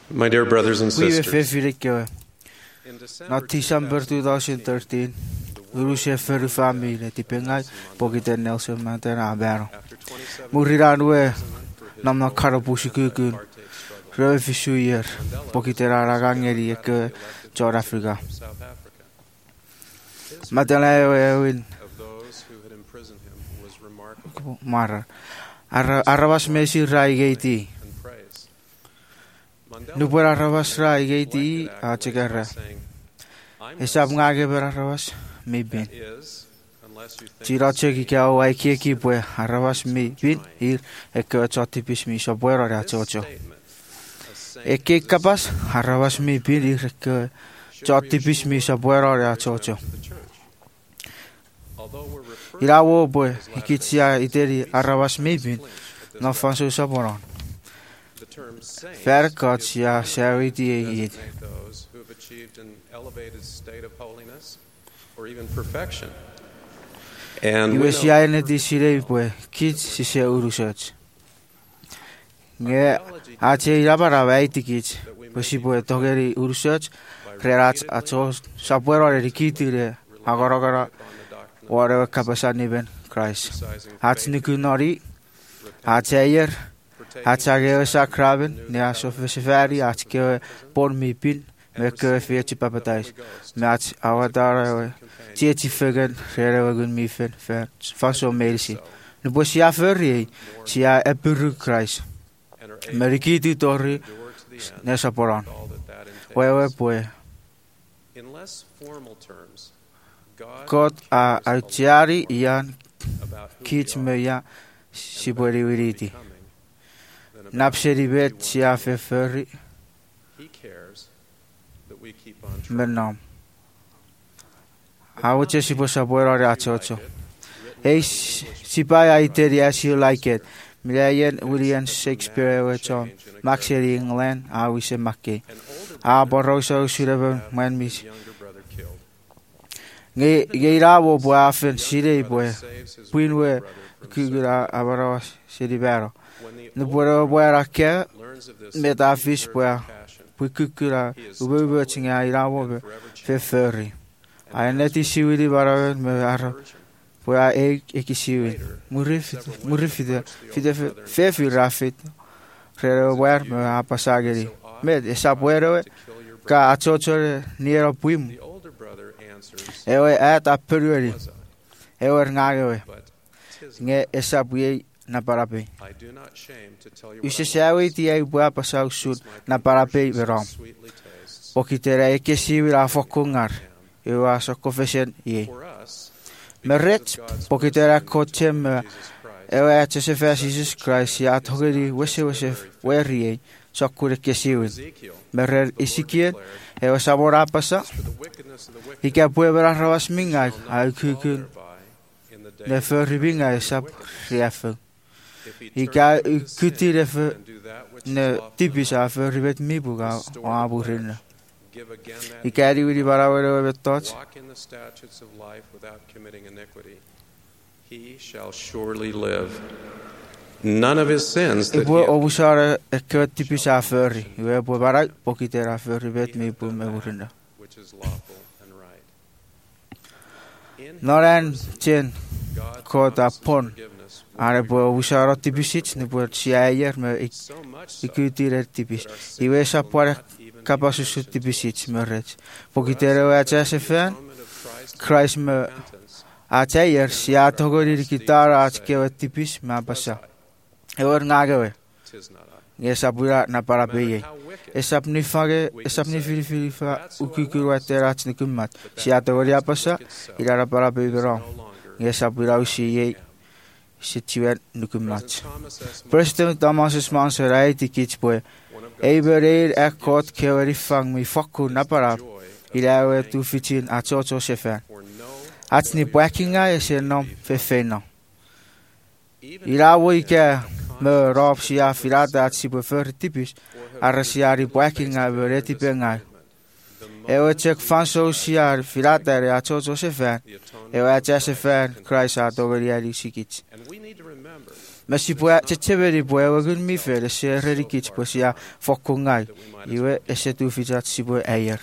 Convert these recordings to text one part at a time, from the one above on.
My dear brothers and We sisters, were in December 2013. Urushe feru family ti pengai pokite Nelson Mandela baro. Muriranwe namna karapushikukun. Refisu year pokite ragangeri ek South Africa. Mandela win Mara. Arabas mesi rai geiti. Nupur arabas rai geiti a chekara. Esab ngage ber arabas mi bin. Chirache ki kya wai ki pue arabas mi bin ir ek chotipis mi sobuero ra chocho. Ek kapas arabas mi bin ir ek chotipis mi sobuero ra chocho. Irawo boy ikitsia iteri arabas mi bin no fanso soboron. Verkotsia charity yid. and we US know yaine di sirei boy kit si se urusach. Nge ache irabara vaiti kit. Posi boy togeri urusach rerach acho sabuero re kitire agoragara whatever kapasani ben Christ. Hats nikunori Achayer Achage sakraben nia sofisifari achke por mi pin meke feeti papatais match awadara tieti fegen rerewagun mi fen faso medisi nu bosia ferri sia epuru Christ merikiti tori nesa poran wewe poe in less formal terms, God a autiari ian kit meya sibori wiriti napseri bet sia ferri He cares that we keep on menam Avuce si può sapere a cioccio. E si paia iteri as you like it. Million William Shakespeare John Maxie England a wise Mackie. A borroso surebe man mis. Geiravo boafen sire boe. Pinwe kugura avaros siribero. No puedo ver aquí metafis boa. Pukura ube tinga iravo ferri. I net is siwidi bara me ara poa ek siwi murifide fefi rafit rero wer me apasageri med esapuero ka achocho niero puim ewe ata periodi ewe ngage nge esapue na parape usesawi ti ai bua pasau sud na parape verom pokitera ek siwi ra fokungar Eu aso confession ye. Meret pokitera kochem eu acho se faz Jesus Christ ya togeri wese werie sokure kesiwin. Meret Ezekiel eu sabora pasa. Ika puebra ravas minga al kukun. Ne verribinga sap riafu. Ika kutire ne tipisa verribet mibuga aburina. He carried with the Baraway with thoughts. walk in the statutes of life without committing iniquity, he shall surely live. None of his sins that Ik wil overscharen het typisch afvurri. Je hebt bereikt pokiter afvurri met me voor me worden. which is lawful and right. In Noran chen God kota promises pon. forgiveness. Are bo overscharen typisch iets. Nu wordt sier me So much so ik kutir typisch. Je weet dat por capacitas typisch iets me red. Pokiter we atje fan. moment of Christ Christ me repentance atje sia togori kitara atje typisch me pasa. Ewer ngage. tis not I. Gesabura na para No matter peye. how wicked, Esap ni fage, esap ni filifa ukikuru aterat ni kumat. Si ategoria pasa, irara para peyberon. no longer Gesabura usiye situer ni kumat. Thomas S. President Thomas is man se rai tikits boy. one of Eberer ekot keweri fang mi fakku na para. joy Ilawe tu fitin achocho sefer. for no Atni bwakinga ese nom fefeno. even Ilawe ike me rob sia firata atsi befer typisch. Arasiari bwakinga bereti pengai. Eu check van so siar firata re achocho sefer. the atonement. Eu acha sefer Christ atogeri ali sikits. And we need to remember Ma si può ceceveri può agun mi fere se rerikich può sia fokungai. Iwe ese tu fizat si può eier.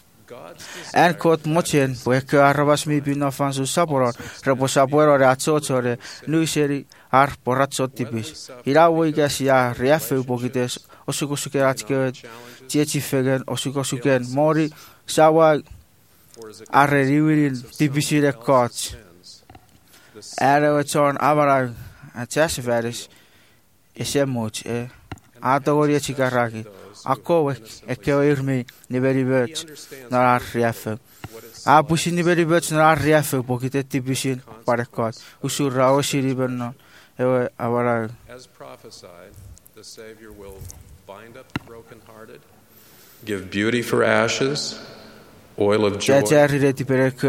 En kot mochen può che arrabas mi pino fansu saporon. Repo sapuero re azzocciore nui seri ar porazzo tipis. Ira voi che sia riaffe pokites osukosukeratske tieci fegen osukosuken mori sawa arreriwirin tipisire kots. Era ton avara atesveris esemoch Atagoria chikaraki. Ako ekeo irmi niveri birch na riaffe. Pusin niveri birch na riaffe pokite tipisin parekot. Usura osiribenno ewe avara. As prophesied, the Savior will bind up the brokenhearted, give beauty for ashes, oil of joy, and the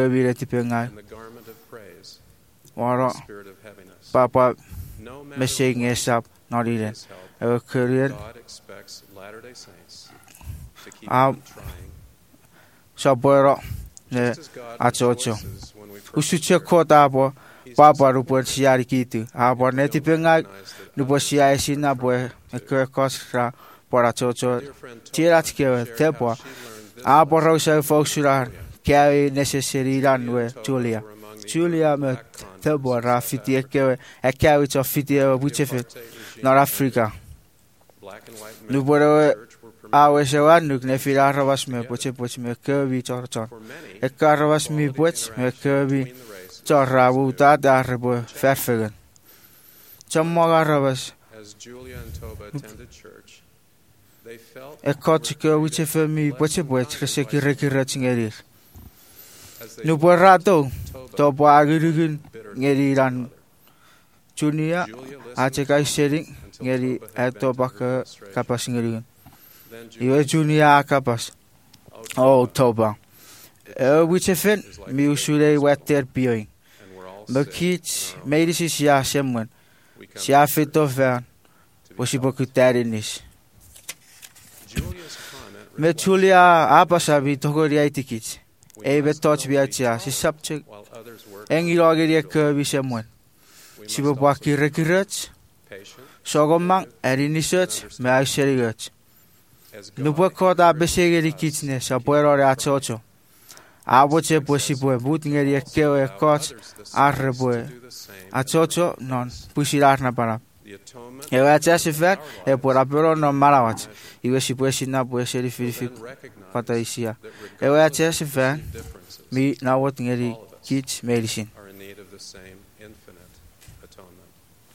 garment of praise, the spirit of heaviness. Papa No matter messing esap not even. Ewe Korean God expects Latter-day Saints to keep Ah, on trying. sabuero ne Just as God achocho. rejoices when we Usuche kota abo papa rupo siari kitu. Abo ne tipenga rupo siari sina bo ekwe kosra para chocho. Tirat kewe tepo. Abo rosa foksura kewe necessary ranwe Julia. Julia me tepo rafiti ekewe ekewe cho fiti buchefe North Africa. black and white men Nuboro church were permitted awe sewa nuk ne fira ravas me poche me kewe chorchor. for many Ekarvas mi poch me kewe between the races. Chorrabu ta darbo verfegen. Chammagarabas As Julia and Toba attended church, they felt ekotike wichefe mi poche reseki rekiratsingerir. as they Nu borato Toba to boagirigin bitter ngeriran Junia Julia listened achekai sering until ngeri Toba had eto bent to her bak demonstration. kapas ngerigan. Then Iwe Junia kapas. Oh Toba. Wichefen mi usure wetter pioing. and we're all Bekits sick in our own medisys ja semmen. We come Sia fito ver. to be Posibokutarinis. Julia's comment Me reflects Julia apasabi togoria tikits. we Ebe must touch not be biatia si subject. while others work. Engirogeria ke bisemon. We must Si also bobaki be rekirets. patient Sogomang erinisuch me aiserigot. as God Nubakota besegeri kitsne sa puero reachocho. Aboche posibo butngeria kewe koch arreboe. Achocho non pusirarna para. the atonement Ewe achasifer e por apero no malawach. Iwe si puesina pueseri filifik then recognize pataisia. that Ewe regardless achasifer of differences mi nawot ngeri kits medicine. are in need of the same infinite atonement.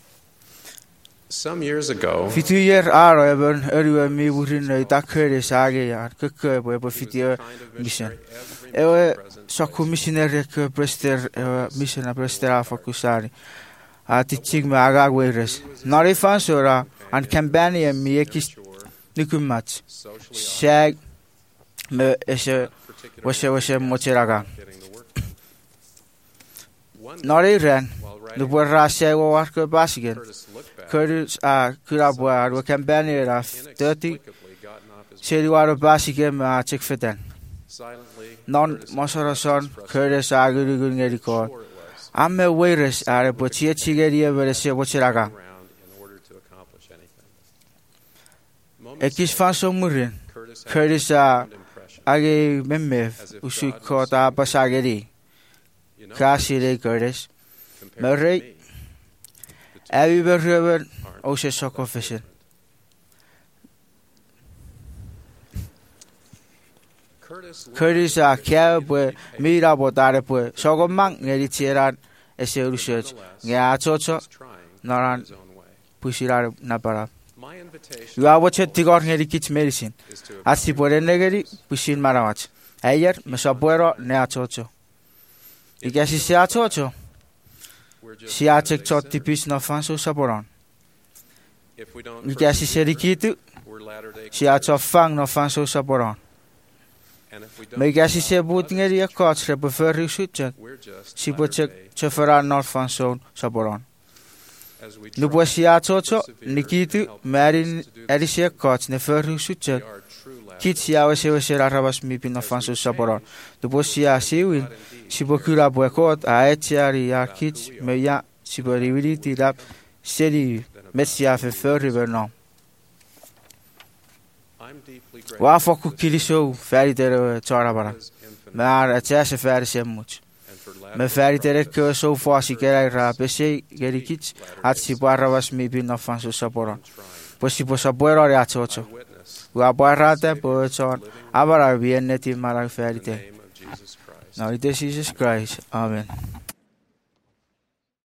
Some years ago, Fituier aro eben erwe mi burin takere sage ya keke bo fitier kind of mission. missionary every Ewe present sokku missionary ke prester mission prester afakusari. Teaching me agagweres. Nari fansora an campaign mi ekis nikumat. socially Shag me ese particularly wase mocheraga. getting the work done. One day, Nari ran while the writing, borra se work basigen. Curtis looked back Curtis kurabwa ro campaign era 30 inexplicably gotten off his se waro basigen ma check feten. silently. Non Curtis mosarason expressed Curtis agurigun eriko. sure it was Amme weires are bochie chigeria verese mocheraga. around in order to accomplish anything. Moments Ekis fanso murin. Curtis had Curtis a profound impression. age memev usukota pasageri. You know, Kasire Curtis. compared to Murray, me, the two Every aren't ose that soko fishing. different. Curtis a kia pue mira botare pue. Sogomang ngerichiran ese research. Nga chocho naran pusirar napara. My invitation You are watching Tigor Nerikich medicine. is to Asi por negeri pusin marawach. Ayer mesapuero nea chocho. Ikasi sia chocho. we're just Sia as chek they chot said. tipis no fanso saporon. If we don't Ikasi persevere, serikitu. we're Latter-day Sia Christians. chofang no fanso saporon. And if we don't Megasi se allow boot others ngeri to a coach reprefer suchek. we're just Si pochek Latter-day. chofera no fanso saporon. As we Nu try po sia to chocho persevere nikitu and help merin others to do the erisi coach ne ferru we suchek. are true Kit Latter-day. sia wese rabas mi pino As we fanso saporon. change, Nu po sia siwin. God indeed Si bokura boekot a etiari ya about kit who we me ya si boriwili ti rap seri then Messia fe förriver no. I'm deeply grateful Wa foku kiliso färdig tere tsara bara. for His infinite Maar het is färdig semmuch. and for Me lavish färdig tere process ke so fasi kera ra pese gerikits at si barra was mi bin of fanso sapora. and trying. Posi po sapuero re atsocho. I witness Wa barra te po son abara bien neti mara in färdig the te. name of Jesus Christ. Nou, dit is Jesus Christ. Amen.